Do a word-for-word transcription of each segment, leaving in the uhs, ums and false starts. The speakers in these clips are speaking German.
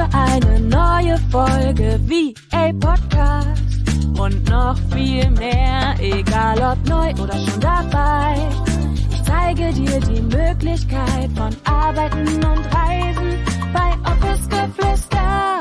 wieder eine neue Folge V A Podcast und noch viel mehr, egal ob neu oder schon dabei. Ich zeige dir die Möglichkeit von Arbeiten und Reisen bei Office Geflüster.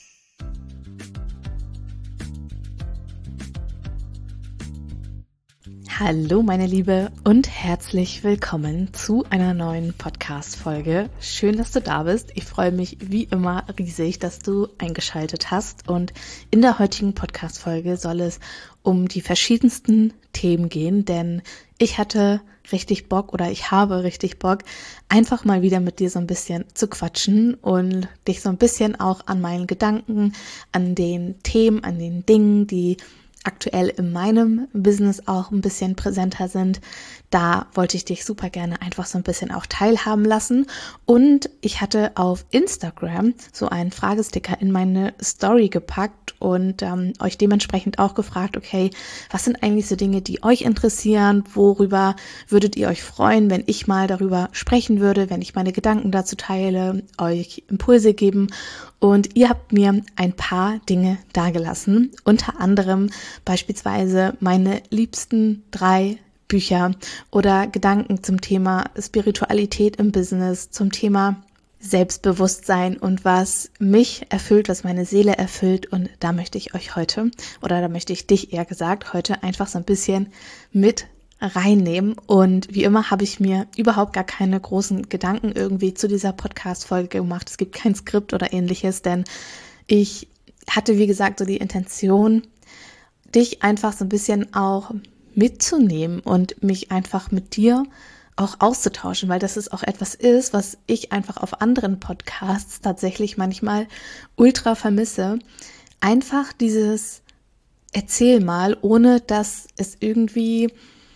Hallo meine Liebe und herzlich willkommen zu einer neuen Podcast-Folge. Schön, dass du da bist. Ich freue mich wie immer riesig, dass du eingeschaltet hast. Und in der heutigen Podcast-Folge soll es um die verschiedensten Themen gehen, denn ich hatte richtig Bock oder ich habe richtig Bock, einfach mal wieder mit dir so ein bisschen zu quatschen und dich so ein bisschen auch an meinen Gedanken, an den Themen, an den Dingen, die aktuell in meinem Business auch ein bisschen präsenter sind. Da wollte ich dich super gerne einfach so ein bisschen auch teilhaben lassen. Und ich hatte auf Instagram so einen Fragesticker in meine Story gepackt und ähm, euch dementsprechend auch gefragt, okay, was sind eigentlich so Dinge, die euch interessieren? Worüber würdet ihr euch freuen, wenn ich mal darüber sprechen würde, wenn ich meine Gedanken dazu teile, euch Impulse geben? Und ihr habt mir ein paar Dinge dagelassen, unter anderem beispielsweise meine liebsten drei Bücher oder Gedanken zum Thema Spiritualität im Business, zum Thema Selbstbewusstsein und was mich erfüllt, was meine Seele erfüllt. Und da möchte ich euch heute, oder da möchte ich dich eher gesagt, heute einfach so ein bisschen mit reinnehmen. Und wie immer habe ich mir überhaupt gar keine großen Gedanken irgendwie zu dieser Podcast-Folge gemacht. Es gibt kein Skript oder ähnliches, denn ich hatte, wie gesagt, so die Intention, dich einfach so ein bisschen auch mitzunehmen und mich einfach mit dir auch auszutauschen, weil das ist auch etwas ist, was ich einfach auf anderen Podcasts tatsächlich manchmal ultra vermisse. Einfach dieses Erzähl mal, ohne dass es irgendwie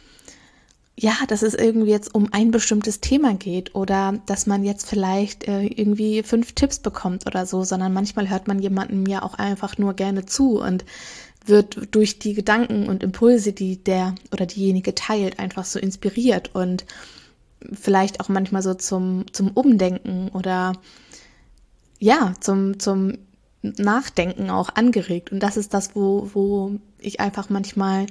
ja, dass es irgendwie jetzt um ein bestimmtes Thema geht oder dass man jetzt vielleicht äh, irgendwie fünf Tipps bekommt oder so, sondern manchmal hört man jemandem ja auch einfach nur gerne zu und wird durch die Gedanken und Impulse, die der oder diejenige teilt, einfach so inspiriert und vielleicht auch manchmal so zum zum Umdenken oder ja, zum zum Nachdenken auch angeregt. Und das ist das, wo wo ich einfach manchmal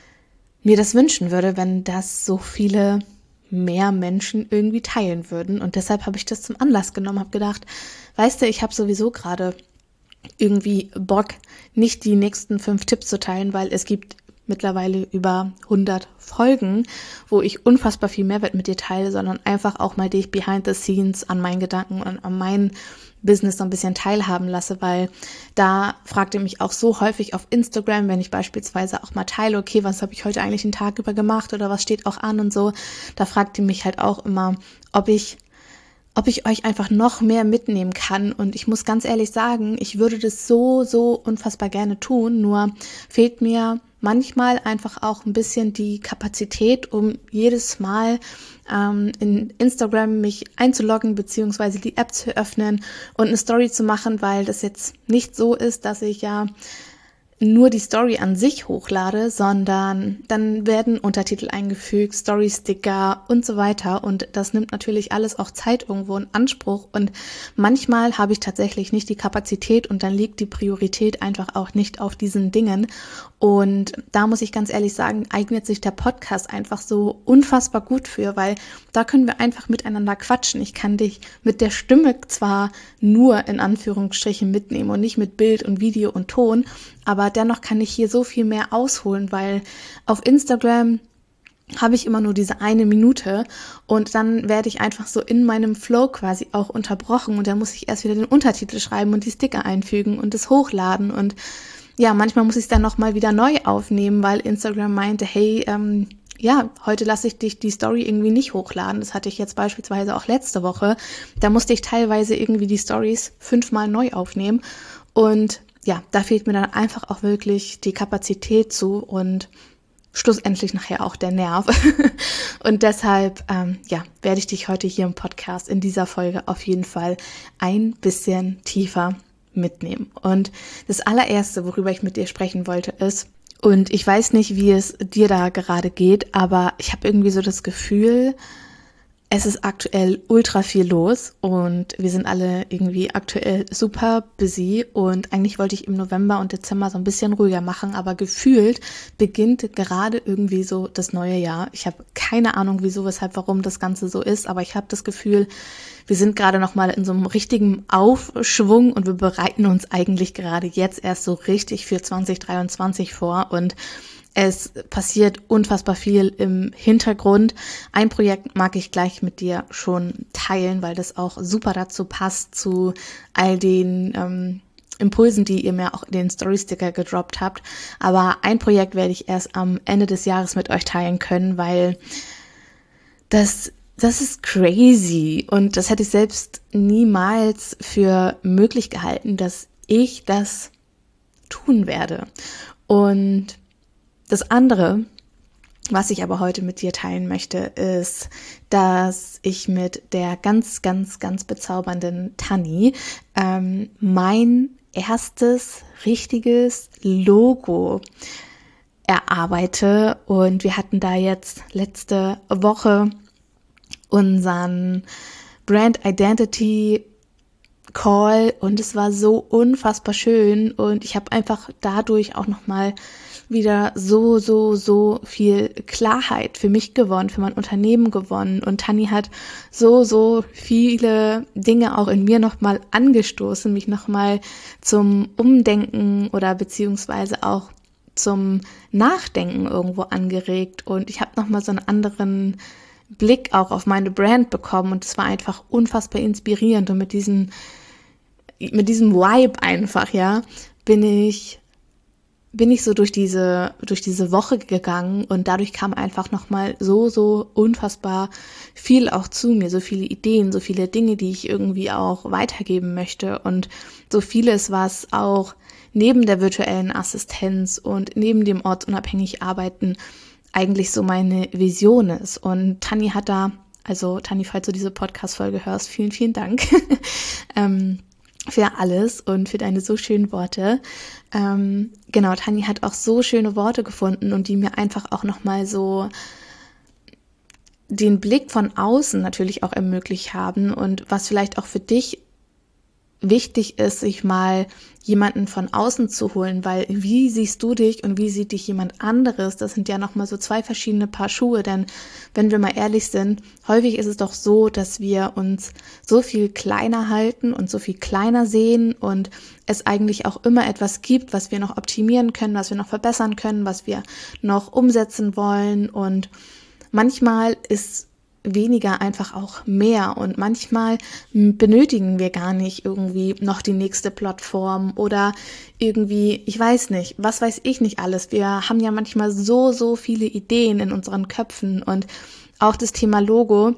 mir das wünschen würde, wenn das so viele mehr Menschen irgendwie teilen würden. Und deshalb habe ich das zum Anlass genommen, habe gedacht, weißt du, ich habe sowieso gerade irgendwie Bock, nicht die nächsten fünf Tipps zu teilen, weil es gibt mittlerweile über hundert Folgen, wo ich unfassbar viel Mehrwert mit dir teile, sondern einfach auch mal dich behind the scenes an meinen Gedanken und an meinen Business so ein bisschen teilhaben lasse, weil da fragt ihr mich auch so häufig auf Instagram, wenn ich beispielsweise auch mal teile, okay, was habe ich heute eigentlich den Tag über gemacht oder was steht auch an und so, da fragt ihr mich halt auch immer, ob ich ob ich euch einfach noch mehr mitnehmen kann. Und ich muss ganz ehrlich sagen, ich würde das so, so unfassbar gerne tun, nur fehlt mir manchmal einfach auch ein bisschen die Kapazität, um jedes Mal ähm, in Instagram mich einzuloggen, beziehungsweise die App zu öffnen und eine Story zu machen, weil das jetzt nicht so ist, dass ich ja nur die Story an sich hochlade, sondern dann werden Untertitel eingefügt, Story-Sticker und so weiter und das nimmt natürlich alles auch Zeit irgendwo in Anspruch und manchmal habe ich tatsächlich nicht die Kapazität und dann liegt die Priorität einfach auch nicht auf diesen Dingen und da muss ich ganz ehrlich sagen, eignet sich der Podcast einfach so unfassbar gut für, weil da können wir einfach miteinander quatschen. Ich kann dich mit der Stimme zwar nur in Anführungsstrichen mitnehmen und nicht mit Bild und Video und Ton, aber dennoch kann ich hier so viel mehr ausholen, weil auf Instagram habe ich immer nur diese eine Minute und dann werde ich einfach so in meinem Flow quasi auch unterbrochen und dann muss ich erst wieder den Untertitel schreiben und die Sticker einfügen und es hochladen und ja, manchmal muss ich es dann nochmal wieder neu aufnehmen, weil Instagram meinte, hey, ähm, ja, heute lasse ich dich die Story irgendwie nicht hochladen. Das hatte ich jetzt beispielsweise auch letzte Woche. Da musste ich teilweise irgendwie die Stories fünfmal neu aufnehmen und ja, da fehlt mir dann einfach auch wirklich die Kapazität zu und schlussendlich nachher auch der Nerv. Und deshalb, ähm, ja, werde ich dich heute hier im Podcast in dieser Folge auf jeden Fall ein bisschen tiefer mitnehmen. Und das allererste, worüber ich mit dir sprechen wollte, ist, und ich weiß nicht, wie es dir da gerade geht, aber ich habe irgendwie so das Gefühl, Es ist aktuell ultra viel los und wir sind alle irgendwie aktuell super busy und eigentlich wollte ich im November und Dezember so ein bisschen ruhiger machen, aber gefühlt beginnt gerade irgendwie so das neue Jahr. Ich habe keine Ahnung, wieso, weshalb, warum das Ganze so ist, aber ich habe das Gefühl, wir sind gerade nochmal in so einem richtigen Aufschwung und wir bereiten uns eigentlich gerade jetzt erst so richtig für zwanzig dreiundzwanzig vor und es passiert unfassbar viel im Hintergrund. Ein Projekt mag ich gleich mit dir schon teilen, weil das auch super dazu passt, zu all den ähm, Impulsen, die ihr mir auch in den Story-Sticker gedroppt habt. Aber ein Projekt werde ich erst am Ende des Jahres mit euch teilen können, weil das, das ist crazy. Und das hätte ich selbst niemals für möglich gehalten, dass ich das tun werde. Und das andere, was ich aber heute mit dir teilen möchte, ist, dass ich mit der ganz, ganz, ganz bezaubernden Tanni ähm, mein erstes richtiges Logo erarbeite. Und wir hatten da jetzt letzte Woche unseren Brand Identity Call und es war so unfassbar schön und ich habe einfach dadurch auch nochmal wieder so, so, so viel Klarheit für mich gewonnen, für mein Unternehmen gewonnen und Tanni hat so, so viele Dinge auch in mir nochmal angestoßen, mich nochmal zum Umdenken oder beziehungsweise auch zum Nachdenken irgendwo angeregt und ich habe nochmal so einen anderen Blick auch auf meine Brand bekommen und es war einfach unfassbar inspirierend und mit diesen mit diesem Vibe einfach, ja, bin ich bin ich so durch diese durch diese Woche gegangen und dadurch kam einfach nochmal so, so unfassbar viel auch zu mir, so viele Ideen, so viele Dinge, die ich irgendwie auch weitergeben möchte und so vieles, was auch neben der virtuellen Assistenz und neben dem ortsunabhängig Arbeiten eigentlich so meine Vision ist. Und Tanni hat da, also Tanni, falls du diese Podcast-Folge hörst, vielen, vielen Dank ähm, für alles und für deine so schönen Worte. Ähm, genau, Tanni hat auch so schöne Worte gefunden und die mir einfach auch nochmal so den Blick von außen natürlich auch ermöglicht haben und was vielleicht auch für dich wichtig ist, sich mal jemanden von außen zu holen, weil wie siehst du dich und wie sieht dich jemand anderes, das sind ja nochmal so zwei verschiedene Paar Schuhe, denn wenn wir mal ehrlich sind, häufig ist es doch so, dass wir uns so viel kleiner halten und so viel kleiner sehen und es eigentlich auch immer etwas gibt, was wir noch optimieren können, was wir noch verbessern können, was wir noch umsetzen wollen und manchmal ist weniger einfach auch mehr und manchmal benötigen wir gar nicht irgendwie noch die nächste Plattform oder irgendwie, ich weiß nicht, was weiß ich nicht alles. Wir haben ja manchmal so, so viele Ideen in unseren Köpfen und auch das Thema Logo,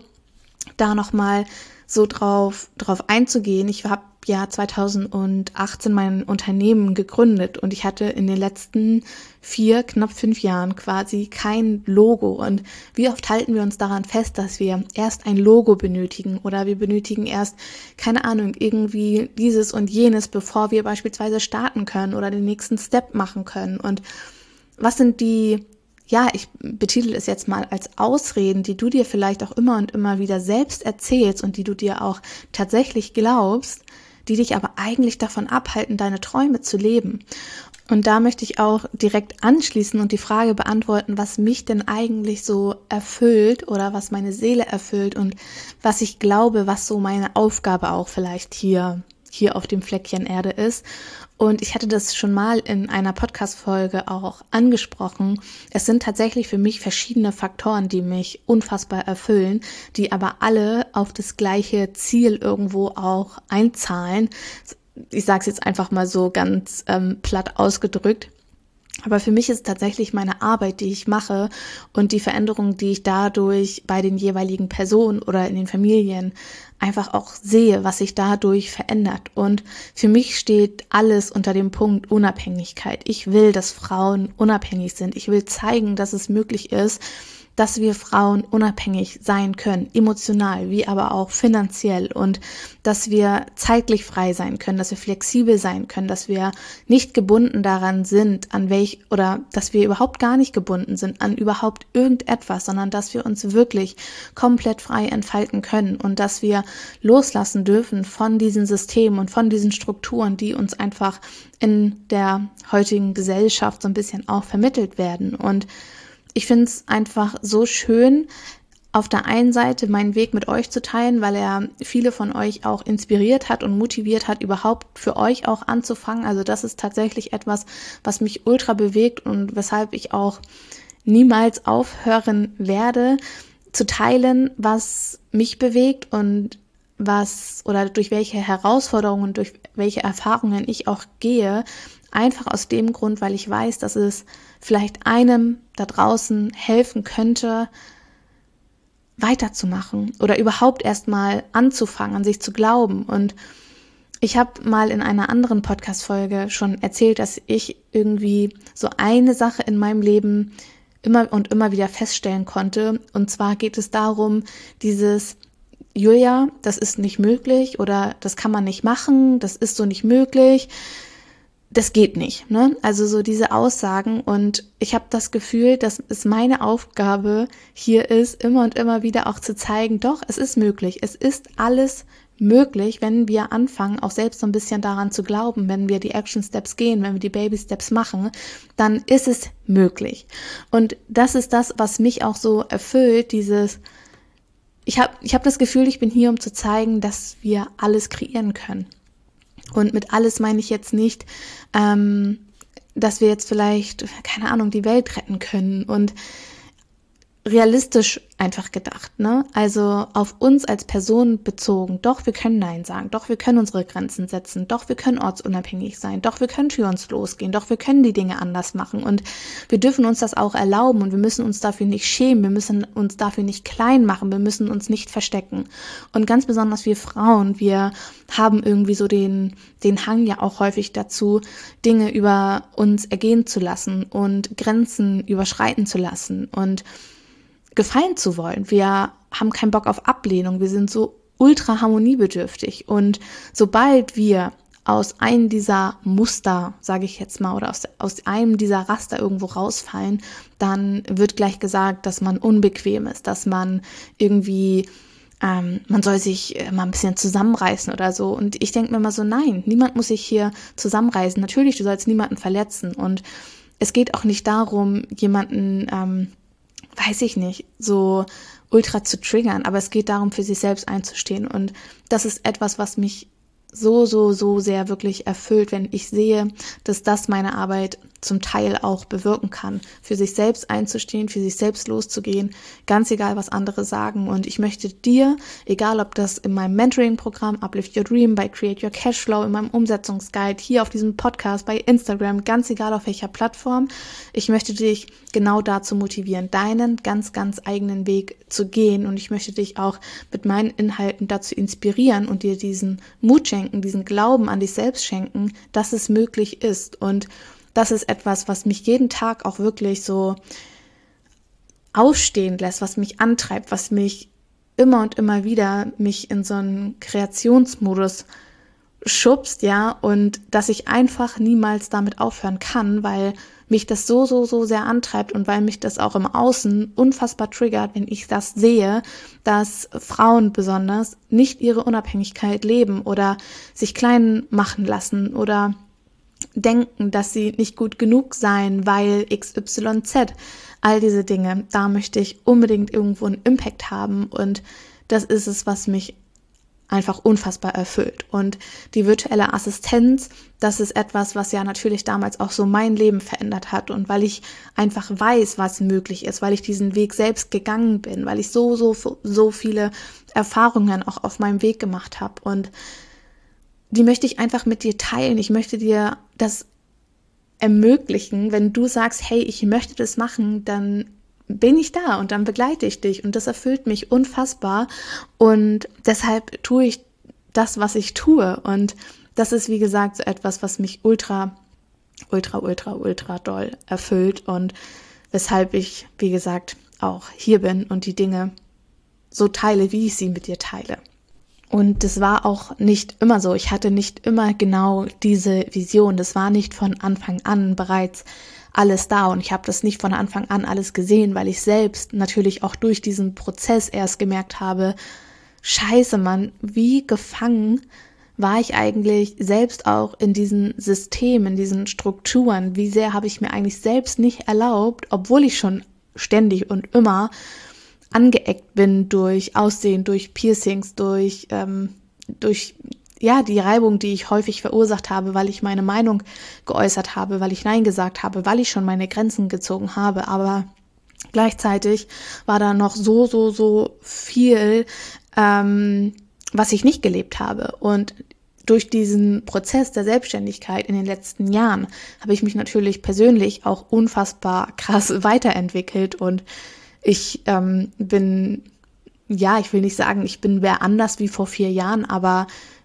da nochmal so drauf, drauf einzugehen. Ich habe ja zweitausendachtzehn mein Unternehmen gegründet und ich hatte in den letzten vier, knapp fünf Jahren quasi kein Logo. Und wie oft halten wir uns daran fest, dass wir erst ein Logo benötigen oder wir benötigen erst, keine Ahnung, irgendwie dieses und jenes, bevor wir beispielsweise starten können oder den nächsten Step machen können. Und was sind die, ja, ich betitel es jetzt mal als Ausreden, die du dir vielleicht auch immer und immer wieder selbst erzählst und die du dir auch tatsächlich glaubst, die dich aber eigentlich davon abhalten, deine Träume zu leben. Und da möchte ich auch direkt anschließen und die Frage beantworten, was mich denn eigentlich so erfüllt oder was meine Seele erfüllt und was ich glaube, was so meine Aufgabe auch vielleicht hier, hier auf dem Fleckchen Erde ist. Und ich hatte das schon mal in einer Podcast-Folge auch angesprochen. Es sind tatsächlich für mich verschiedene Faktoren, die mich unfassbar erfüllen, die aber alle auf das gleiche Ziel irgendwo auch einzahlen. Ich sage es jetzt einfach mal so ganz ähm, platt ausgedrückt. Aber für mich ist tatsächlich meine Arbeit, die ich mache und die Veränderung, die ich dadurch bei den jeweiligen Personen oder in den Familien einfach auch sehe, was sich dadurch verändert. Und für mich steht alles unter dem Punkt Unabhängigkeit. Ich will, dass Frauen unabhängig sind. Ich will zeigen, dass es möglich ist, dass wir Frauen unabhängig sein können, emotional wie aber auch finanziell, und dass wir zeitlich frei sein können, dass wir flexibel sein können, dass wir nicht gebunden daran sind, an welch oder dass wir überhaupt gar nicht gebunden sind an überhaupt irgendetwas, sondern dass wir uns wirklich komplett frei entfalten können und dass wir loslassen dürfen von diesen Systemen und von diesen Strukturen, die uns einfach in der heutigen Gesellschaft so ein bisschen auch vermittelt werden. Und ich finde es einfach so schön, auf der einen Seite meinen Weg mit euch zu teilen, weil er viele von euch auch inspiriert hat und motiviert hat, überhaupt für euch auch anzufangen. Also das ist tatsächlich etwas, was mich ultra bewegt und weshalb ich auch niemals aufhören werde, zu teilen, was mich bewegt und was oder durch welche Herausforderungen, durch welche Erfahrungen ich auch gehe, einfach aus dem Grund, weil ich weiß, dass es vielleicht einem da draußen helfen könnte, weiterzumachen oder überhaupt erstmal anzufangen, an sich zu glauben. Und ich habe mal in einer anderen Podcast-Folge schon erzählt, dass ich irgendwie so eine Sache in meinem Leben immer und immer wieder feststellen konnte. Und zwar geht es darum, dieses Julia, das ist nicht möglich oder das kann man nicht machen, das ist so nicht möglich, das geht nicht, ne? Also so diese Aussagen, und ich habe das Gefühl, dass es meine Aufgabe hier ist, immer und immer wieder auch zu zeigen, doch, es ist möglich, es ist alles möglich, wenn wir anfangen, auch selbst so ein bisschen daran zu glauben, wenn wir die Action Steps gehen, wenn wir die Baby Steps machen, dann ist es möglich. Und das ist das, was mich auch so erfüllt, dieses Ich habe ich hab das Gefühl, ich bin hier, um zu zeigen, dass wir alles kreieren können. Und mit alles meine ich jetzt nicht, ähm, dass wir jetzt vielleicht, keine Ahnung, die Welt retten können und realistisch einfach gedacht, ne? Also auf uns als Person bezogen. Doch, wir können Nein sagen. Doch, wir können unsere Grenzen setzen. Doch, wir können ortsunabhängig sein. Doch, wir können für uns losgehen. Doch, wir können die Dinge anders machen. Und wir dürfen uns das auch erlauben und wir müssen uns dafür nicht schämen. Wir müssen uns dafür nicht klein machen. Wir müssen uns nicht verstecken. Und ganz besonders wir Frauen, wir haben irgendwie so den, den Hang ja auch häufig dazu, Dinge über uns ergehen zu lassen und Grenzen überschreiten zu lassen und gefallen zu wollen. Wir haben keinen Bock auf Ablehnung. Wir sind so ultra harmoniebedürftig. Und sobald wir aus einem dieser Muster, sage ich jetzt mal, oder aus, aus einem dieser Raster irgendwo rausfallen, dann wird gleich gesagt, dass man unbequem ist, dass man irgendwie, ähm, man soll sich mal ein bisschen zusammenreißen oder so. Und ich denke mir immer so, nein, niemand muss sich hier zusammenreißen. Natürlich, du sollst niemanden verletzen. Und es geht auch nicht darum, jemanden ähm, weiß ich nicht, so ultra zu triggern, aber es geht darum, für sich selbst einzustehen, und das ist etwas, was mich so, so, so sehr wirklich erfüllt, wenn ich sehe, dass das meine Arbeit zum Teil auch bewirken kann, für sich selbst einzustehen, für sich selbst loszugehen, ganz egal, was andere sagen. Und ich möchte dir, egal ob das in meinem Mentoring-Programm Uplift Your Dream, bei Create Your Cashflow, in meinem Umsetzungsguide, hier auf diesem Podcast, bei Instagram, ganz egal auf welcher Plattform, ich möchte dich genau dazu motivieren, deinen ganz, ganz eigenen Weg zu gehen, und ich möchte dich auch mit meinen Inhalten dazu inspirieren und dir diesen Mut schenken, diesen Glauben an dich selbst schenken, dass es möglich ist. Und das ist etwas, was mich jeden Tag auch wirklich so aufstehen lässt, was mich antreibt, was mich immer und immer wieder mich in so einen Kreationsmodus schubst, ja, und dass ich einfach niemals damit aufhören kann, weil mich das so, so, so sehr antreibt und weil mich das auch im Außen unfassbar triggert, wenn ich das sehe, dass Frauen besonders nicht ihre Unabhängigkeit leben oder sich klein machen lassen oder denken, dass sie nicht gut genug seien, weil X Y Z, all diese Dinge, da möchte ich unbedingt irgendwo einen Impact haben, und das ist es, was mich einfach unfassbar erfüllt. Und die virtuelle Assistenz, das ist etwas, was ja natürlich damals auch so mein Leben verändert hat, und weil ich einfach weiß, was möglich ist, weil ich diesen Weg selbst gegangen bin, weil ich so, so, so viele Erfahrungen auch auf meinem Weg gemacht habe, und die möchte ich einfach mit dir teilen. Ich möchte dir das ermöglichen. Wenn du sagst, hey, ich möchte das machen, dann bin ich da und dann begleite ich dich, und das erfüllt mich unfassbar, und deshalb tue ich das, was ich tue, und das ist, wie gesagt, so etwas, was mich ultra, ultra, ultra, ultra doll erfüllt und weshalb ich, wie gesagt, auch hier bin und die Dinge so teile, wie ich sie mit dir teile. Und das war auch nicht immer so. Ich hatte nicht immer genau diese Vision. Das war nicht von Anfang an bereits alles da und ich habe das nicht von Anfang an alles gesehen, weil ich selbst natürlich auch durch diesen Prozess erst gemerkt habe, Scheiße, Mann, wie gefangen war ich eigentlich selbst auch in diesen Systemen, in diesen Strukturen, wie sehr habe ich mir eigentlich selbst nicht erlaubt, obwohl ich schon ständig und immer angeeckt bin durch Aussehen, durch Piercings, durch, ähm, durch ja die Reibung, die ich häufig verursacht habe, weil ich meine Meinung geäußert habe, weil ich Nein gesagt habe, weil ich schon meine Grenzen gezogen habe, aber gleichzeitig war da noch so, so, so viel, ähm, was ich nicht gelebt habe. Und durch diesen Prozess der Selbstständigkeit in den letzten Jahren habe ich mich natürlich persönlich auch unfassbar krass weiterentwickelt und ich ähm, bin, ja, ich will nicht sagen, ich bin wer anders wie vor vier Jahren, aber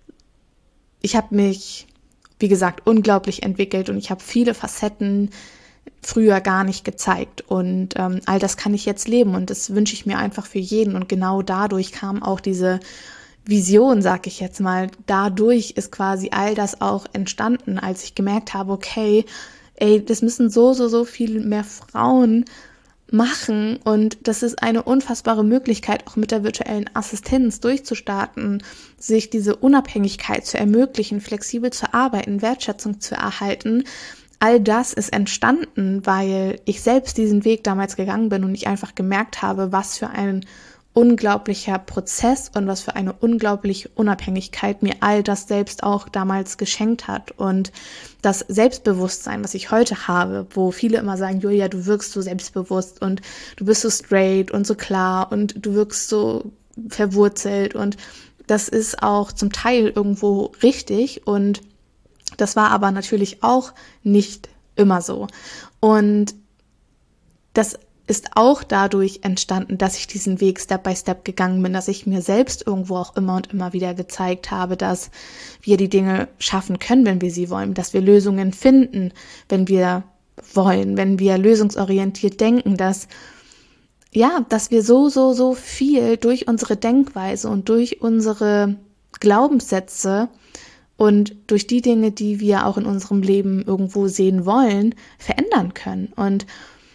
ich habe mich, wie gesagt, unglaublich entwickelt und ich habe viele Facetten früher gar nicht gezeigt und ähm, all das kann ich jetzt leben und das wünsche ich mir einfach für jeden und genau dadurch kam auch diese Vision, sag ich jetzt mal, dadurch ist quasi all das auch entstanden, als ich gemerkt habe, okay, ey, das müssen so, so, so viel mehr Frauen machen und das ist eine unfassbare Möglichkeit, auch mit der virtuellen Assistenz durchzustarten, sich diese Unabhängigkeit zu ermöglichen, flexibel zu arbeiten, Wertschätzung zu erhalten. All das ist entstanden, weil ich selbst diesen Weg damals gegangen bin und ich einfach gemerkt habe, was für ein unglaublicher Prozess und was für eine unglaubliche Unabhängigkeit mir all das selbst auch damals geschenkt hat und das Selbstbewusstsein, was ich heute habe, wo viele immer sagen, Julia, du wirkst so selbstbewusst und du bist so straight und so klar und du wirkst so verwurzelt und das ist auch zum Teil irgendwo richtig und das war aber natürlich auch nicht immer so und das ist auch dadurch entstanden, dass ich diesen Weg Step by Step gegangen bin, dass ich mir selbst irgendwo auch immer und immer wieder gezeigt habe, dass wir die Dinge schaffen können, wenn wir sie wollen, dass wir Lösungen finden, wenn wir wollen, wenn wir lösungsorientiert denken, dass ja, dass wir so, so, so viel durch unsere Denkweise und durch unsere Glaubenssätze und durch die Dinge, die wir auch in unserem Leben irgendwo sehen wollen, verändern können. Und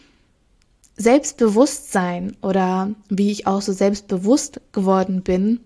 Selbstbewusstsein oder wie ich auch so selbstbewusst geworden bin,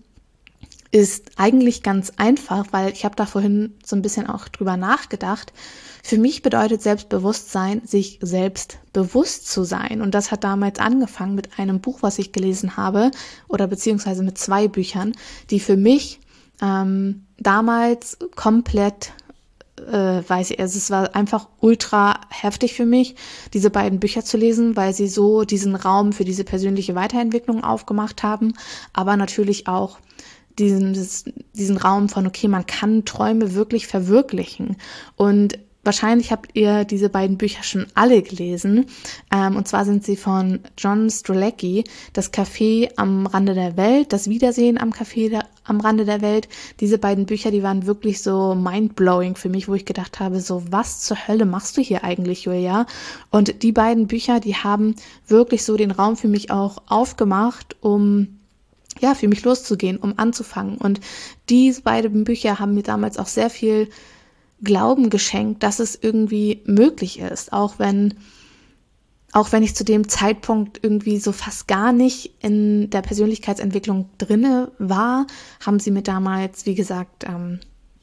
ist eigentlich ganz einfach, weil ich habe da vorhin so ein bisschen auch drüber nachgedacht. Für mich bedeutet Selbstbewusstsein, sich selbst bewusst zu sein. Und das hat damals angefangen mit einem Buch, was ich gelesen habe, oder beziehungsweise mit zwei Büchern, die für mich ähm, damals komplett Äh, weiß ich, also es war einfach ultra heftig für mich, diese beiden Bücher zu lesen, weil sie so diesen Raum für diese persönliche Weiterentwicklung aufgemacht haben, aber natürlich auch diesen, diesen Raum von, okay, man kann Träume wirklich verwirklichen und wahrscheinlich habt ihr diese beiden Bücher schon alle gelesen. Ähm, und zwar sind sie von John Strzelecki, Das Café am Rande der Welt, Das Wiedersehen am Café der, am Rande der Welt. Diese beiden Bücher, die waren wirklich so mindblowing für mich, wo ich gedacht habe, so was zur Hölle machst du hier eigentlich, Julia? Und die beiden Bücher, die haben wirklich so den Raum für mich auch aufgemacht, um ja, für mich loszugehen, um anzufangen. Und diese beiden Bücher haben mir damals auch sehr viel Glauben geschenkt, dass es irgendwie möglich ist, auch wenn, auch wenn ich zu dem Zeitpunkt irgendwie so fast gar nicht in der Persönlichkeitsentwicklung drinne war, haben sie mir damals, wie gesagt, ähm,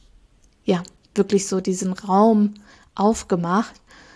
ja, wirklich so diesen Raum aufgemacht,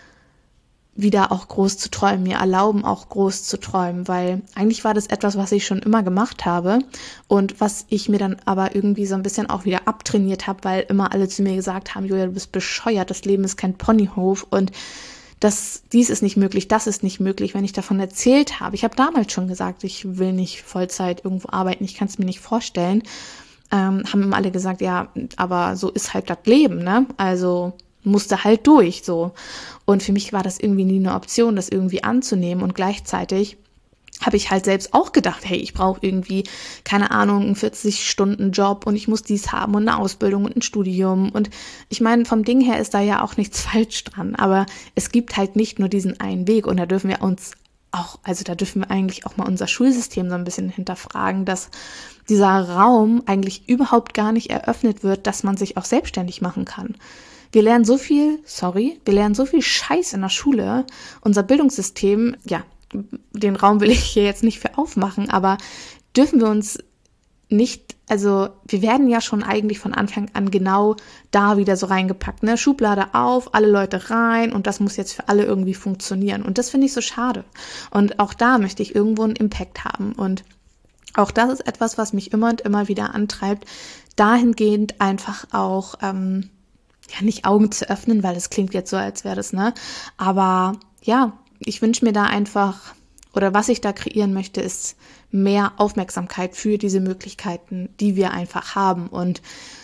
wieder auch groß zu träumen, mir erlauben, auch groß zu träumen, weil eigentlich war das etwas, was ich schon immer gemacht habe und was ich mir dann aber irgendwie so ein bisschen auch wieder abtrainiert habe, weil immer alle zu mir gesagt haben, Julia, du bist bescheuert, das Leben ist kein Ponyhof und das, dies ist nicht möglich, das ist nicht möglich, wenn ich davon erzählt habe. Ich habe damals schon gesagt, ich will nicht Vollzeit irgendwo arbeiten, ich kann es mir nicht vorstellen, ähm, haben immer alle gesagt, ja, aber so ist halt das Leben, ne, also musste halt durch, so. Und für mich war das irgendwie nie eine Option, das irgendwie anzunehmen und gleichzeitig habe ich halt selbst auch gedacht, hey, ich brauche irgendwie, keine Ahnung, einen vierzig Stunden Job und ich muss dies haben und eine Ausbildung und ein Studium und ich meine, vom Ding her ist da ja auch nichts falsch dran, aber es gibt halt nicht nur diesen einen Weg und da dürfen wir uns auch, also da dürfen wir eigentlich auch mal unser Schulsystem so ein bisschen hinterfragen, dass dieser Raum eigentlich überhaupt gar nicht eröffnet wird, dass man sich auch selbstständig machen kann. Wir lernen so viel, sorry, wir lernen so viel Scheiß in der Schule. Unser Bildungssystem, ja, den Raum will ich hier jetzt nicht für aufmachen, aber dürfen wir uns nicht, also wir werden ja schon eigentlich von Anfang an genau da wieder so reingepackt, ne? Schublade auf, alle Leute rein und das muss jetzt für alle irgendwie funktionieren. Und das finde ich so schade. Und auch da möchte ich irgendwo einen Impact haben. Und auch das ist etwas, was mich immer und immer wieder antreibt, dahingehend einfach auch, ähm, ja, nicht Augen zu öffnen, weil das klingt jetzt so, als wäre das, ne? Aber ja, ich wünsche mir da einfach, oder was ich da kreieren möchte, ist mehr Aufmerksamkeit für diese Möglichkeiten, die wir einfach haben und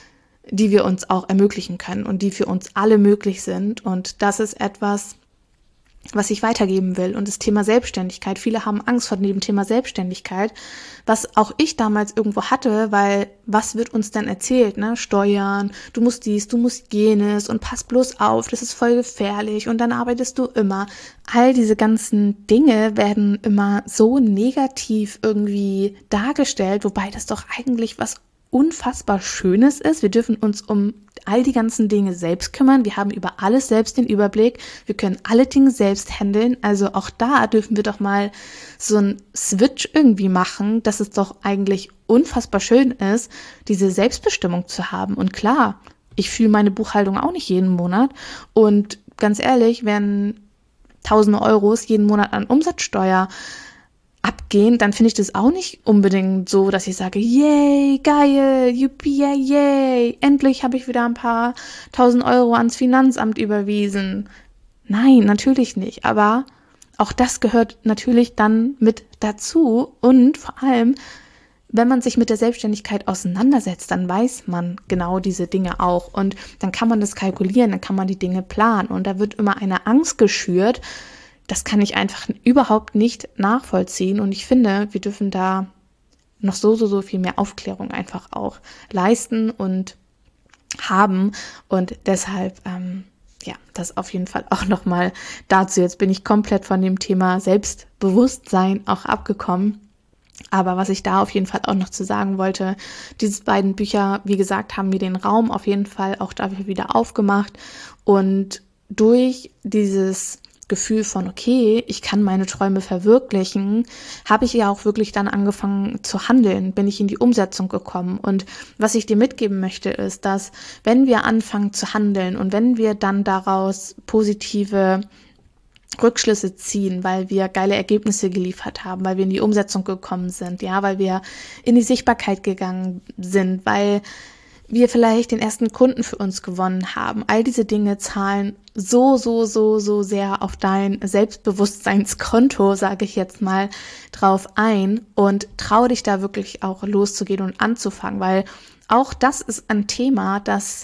die wir uns auch ermöglichen können und die für uns alle möglich sind. Und das ist etwas, was ich weitergeben will. Und das Thema Selbstständigkeit, viele haben Angst vor dem Thema Selbstständigkeit, was auch ich damals irgendwo hatte, weil was wird uns denn erzählt, ne? Steuern, du musst dies, du musst jenes und pass bloß auf, das ist voll gefährlich und dann arbeitest du immer. All diese ganzen Dinge werden immer so negativ irgendwie dargestellt, wobei das doch eigentlich was unfassbar Schönes ist. Wir dürfen uns um all die ganzen Dinge selbst kümmern. Wir haben über alles selbst den Überblick. Wir können alle Dinge selbst handeln. Also auch da dürfen wir doch mal so einen Switch irgendwie machen, dass es doch eigentlich unfassbar schön ist, diese Selbstbestimmung zu haben. Und klar, ich fühle meine Buchhaltung auch nicht jeden Monat. Und ganz ehrlich, wenn tausende Euros jeden Monat an Umsatzsteuer abgehen, dann finde ich das auch nicht unbedingt so, dass ich sage, yay, geil, yuppie, yay, yay, endlich habe ich wieder ein paar tausend Euro ans Finanzamt überwiesen. Nein, natürlich nicht, aber auch das gehört natürlich dann mit dazu und vor allem, wenn man sich mit der Selbstständigkeit auseinandersetzt, dann weiß man genau diese Dinge auch und dann kann man das kalkulieren, dann kann man die Dinge planen und da wird immer eine Angst geschürt. Das kann ich einfach überhaupt nicht nachvollziehen und ich finde, wir dürfen da noch so, so, so viel mehr Aufklärung einfach auch leisten und haben und deshalb, ähm, ja, das auf jeden Fall auch nochmal dazu. Jetzt bin ich komplett von dem Thema Selbstbewusstsein auch abgekommen, aber was ich da auf jeden Fall auch noch zu sagen wollte, diese beiden Bücher, wie gesagt, haben mir den Raum auf jeden Fall auch dafür wieder aufgemacht und durch dieses Gefühl von, okay, ich kann meine Träume verwirklichen, habe ich ja auch wirklich dann angefangen zu handeln, bin ich in die Umsetzung gekommen. Und was ich dir mitgeben möchte, ist, dass wenn wir anfangen zu handeln und wenn wir dann daraus positive Rückschlüsse ziehen, weil wir geile Ergebnisse geliefert haben, weil wir in die Umsetzung gekommen sind, ja, weil wir in die Sichtbarkeit gegangen sind, weil wir vielleicht den ersten Kunden für uns gewonnen haben. All diese Dinge zahlen so, so, so, so sehr auf dein Selbstbewusstseinskonto, sage ich jetzt mal, drauf ein und trau dich da wirklich auch loszugehen und anzufangen, weil auch das ist ein Thema, das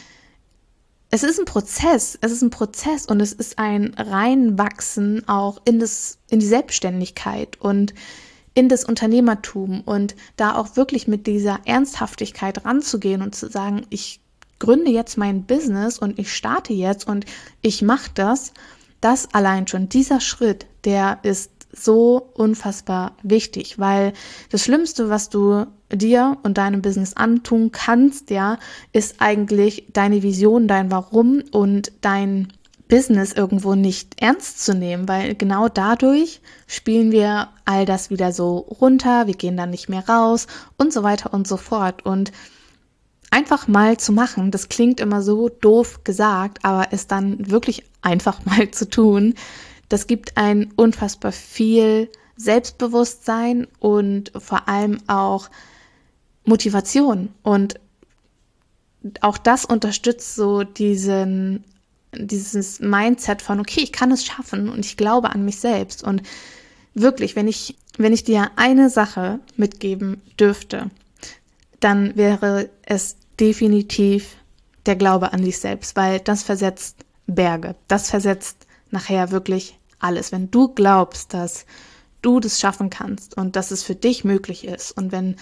es ist ein Prozess, es ist ein Prozess und es ist ein Reinwachsen auch in das, in die Selbstständigkeit und in das Unternehmertum und da auch wirklich mit dieser Ernsthaftigkeit ranzugehen und zu sagen, ich gründe jetzt mein Business und ich starte jetzt und ich mache das, das allein schon, dieser Schritt, der ist so unfassbar wichtig, weil das Schlimmste, was du dir und deinem Business antun kannst, ja, ist eigentlich deine Vision, dein Warum und dein Business irgendwo nicht ernst zu nehmen, weil genau dadurch spielen wir all das wieder so runter, wir gehen dann nicht mehr raus und so weiter und so fort. Und einfach mal zu machen, das klingt immer so doof gesagt, aber es dann wirklich einfach mal zu tun, das gibt ein unfassbar viel Selbstbewusstsein und vor allem auch Motivation. Und auch das unterstützt so diesen dieses Mindset von, okay, ich kann es schaffen und ich glaube an mich selbst. Und wirklich, wenn ich, wenn ich dir eine Sache mitgeben dürfte, dann wäre es definitiv der Glaube an dich selbst, weil das versetzt Berge. Das versetzt nachher wirklich alles. Wenn du glaubst, dass du das schaffen kannst und dass es für dich möglich ist und wenn,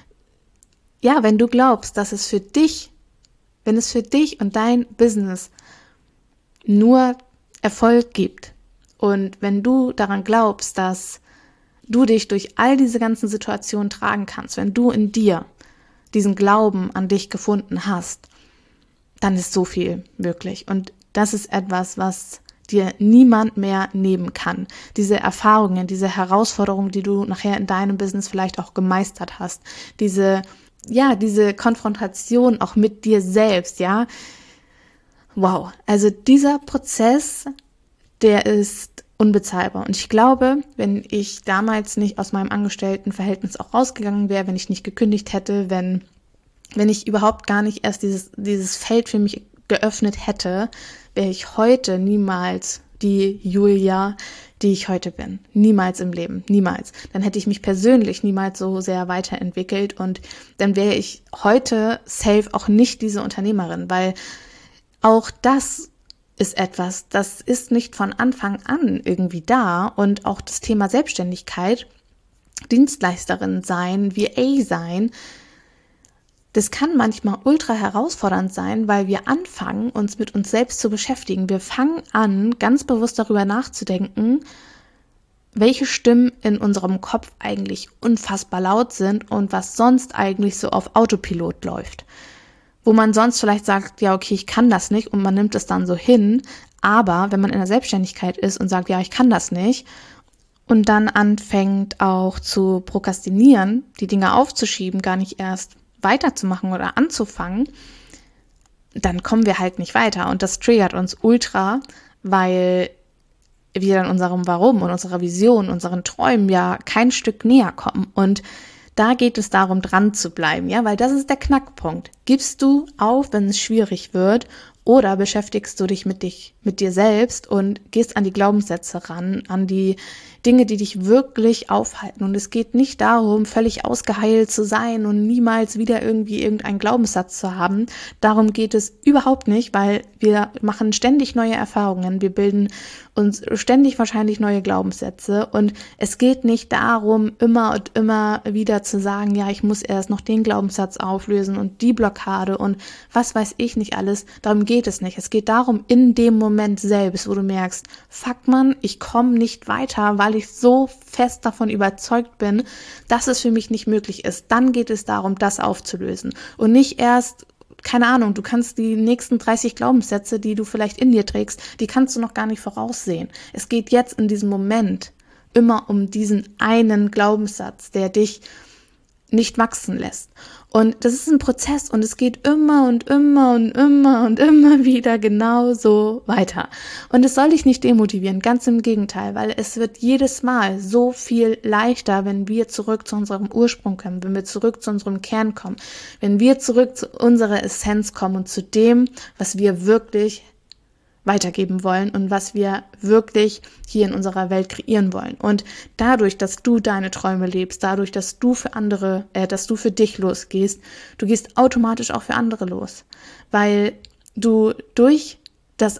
ja, wenn du glaubst, dass es für dich, wenn es für dich und dein Business nur Erfolg gibt Und wenn du daran glaubst, dass du dich durch all diese ganzen Situationen tragen kannst, wenn du in dir diesen Glauben an dich gefunden hast, dann ist so viel möglich. Und das ist etwas, was dir niemand mehr nehmen kann. Diese Erfahrungen, diese Herausforderungen, die du nachher in deinem Business vielleicht auch gemeistert hast, diese, ja, diese Konfrontation auch mit dir selbst, ja. Wow, also dieser Prozess, der ist unbezahlbar. Und ich glaube, wenn ich damals nicht aus meinem Angestelltenverhältnis auch rausgegangen wäre, wenn ich nicht gekündigt hätte, wenn, wenn ich überhaupt gar nicht erst dieses, dieses Feld für mich geöffnet hätte, wäre ich heute niemals die Julia, die ich heute bin. Niemals im Leben, niemals. Dann hätte ich mich persönlich niemals so sehr weiterentwickelt und dann wäre ich heute safe auch nicht diese Unternehmerin, weil auch das ist etwas, das ist nicht von Anfang an irgendwie da und auch das Thema Selbstständigkeit, Dienstleisterin sein, V A sein, das kann manchmal ultra herausfordernd sein, weil wir anfangen, uns mit uns selbst zu beschäftigen. Wir fangen an, ganz bewusst darüber nachzudenken, welche Stimmen in unserem Kopf eigentlich unfassbar laut sind und was sonst eigentlich so auf Autopilot läuft. Wo man sonst vielleicht sagt, ja okay, ich kann das nicht und man nimmt es dann so hin, aber wenn man in der Selbstständigkeit ist und sagt, ja ich kann das nicht und dann anfängt auch zu prokrastinieren, die Dinge aufzuschieben, gar nicht erst weiterzumachen oder anzufangen, dann kommen wir halt nicht weiter und das triggert uns ultra, weil wir in unserem Warum und unserer Vision, unseren Träumen ja kein Stück näher kommen und da geht es darum, dran zu bleiben, ja, weil das ist der Knackpunkt. Gibst du auf, wenn es schwierig wird, oder beschäftigst du dich mit dich, mit dir selbst und gehst an die Glaubenssätze ran, an die Dinge, die dich wirklich aufhalten. Und es geht nicht darum, völlig ausgeheilt zu sein und niemals wieder irgendwie irgendeinen Glaubenssatz zu haben. Darum geht es überhaupt nicht, weil wir machen ständig neue Erfahrungen. Wir bilden uns ständig wahrscheinlich neue Glaubenssätze. Und es geht nicht darum, immer und immer wieder zu sagen, ja, ich muss erst noch den Glaubenssatz auflösen und die Blockade und was weiß ich nicht alles. Darum geht es nicht. Es geht darum, in dem Moment selbst, wo du merkst, fuck man, ich komme nicht weiter, weil ich so fest davon überzeugt bin, dass es für mich nicht möglich ist. Dann geht es darum, das aufzulösen. Und nicht erst, keine Ahnung, du kannst die nächsten dreißig Glaubenssätze, die du vielleicht in dir trägst, die kannst du noch gar nicht voraussehen. Es geht jetzt in diesem Moment immer um diesen einen Glaubenssatz, der dich nicht wachsen lässt. Und das ist ein Prozess und es geht immer und immer und immer und immer wieder genauso weiter. Und es soll dich nicht demotivieren, ganz im Gegenteil, weil es wird jedes Mal so viel leichter, wenn wir zurück zu unserem Ursprung kommen, wenn wir zurück zu unserem Kern kommen, wenn wir zurück zu unserer Essenz kommen und zu dem, was wir wirklich weitergeben wollen und was wir wirklich hier in unserer Welt kreieren wollen. Und dadurch, dass du deine Träume lebst, dadurch, dass du für andere, äh, dass du für dich losgehst, du gehst automatisch auch für andere los, weil du durch das,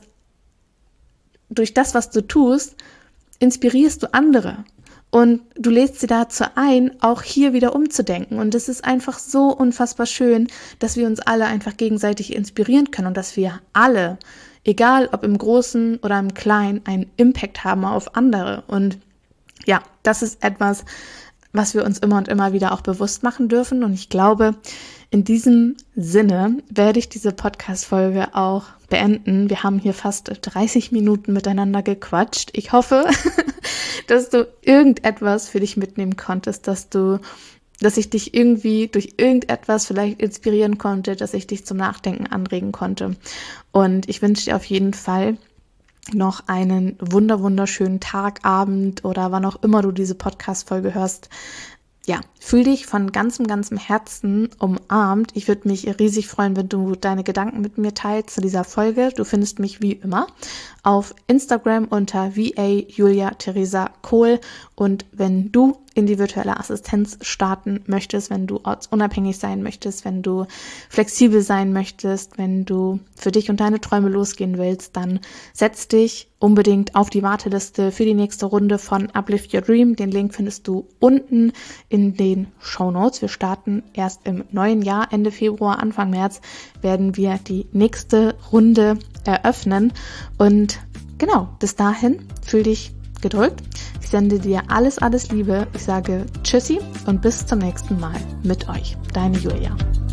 durch das, was du tust, inspirierst du andere. Und du lädst sie dazu ein, auch hier wieder umzudenken. Und es ist einfach so unfassbar schön, dass wir uns alle einfach gegenseitig inspirieren können und dass wir alle, egal ob im Großen oder im Kleinen, einen Impact haben auf andere. Und ja, das ist etwas, was wir uns immer und immer wieder auch bewusst machen dürfen. Und ich glaube, in diesem Sinne werde ich diese Podcast-Folge auch beenden. Wir haben hier fast dreißig Minuten miteinander gequatscht. Ich hoffe, dass du irgendetwas für dich mitnehmen konntest, dass du, dass ich dich irgendwie durch irgendetwas vielleicht inspirieren konnte, dass ich dich zum Nachdenken anregen konnte. Und ich wünsche dir auf jeden Fall noch einen wunder wunderschönen Tag, Abend oder wann auch immer du diese Podcast-Folge hörst. Ja, fühl dich von ganzem, ganzem Herzen umarmt. Ich würde mich riesig freuen, wenn du deine Gedanken mit mir teilst zu dieser Folge. Du findest mich wie immer auf Instagram unter V A Julia Theresa Kohl. Und wenn du in die virtuelle Assistenz starten möchtest, wenn du ortsunabhängig sein möchtest, wenn du flexibel sein möchtest, wenn du für dich und deine Träume losgehen willst, dann setz dich unbedingt auf die Warteliste für die nächste Runde von Uplift Your Dream. Den Link findest du unten in den Shownotes. Wir starten erst im neuen Jahr, Ende Februar, Anfang März werden wir die nächste Runde eröffnen und genau, bis dahin, fühl dich gedrückt. Ich sende dir alles, alles Liebe. Ich sage Tschüssi und bis zum nächsten Mal mit euch. Deine Julia.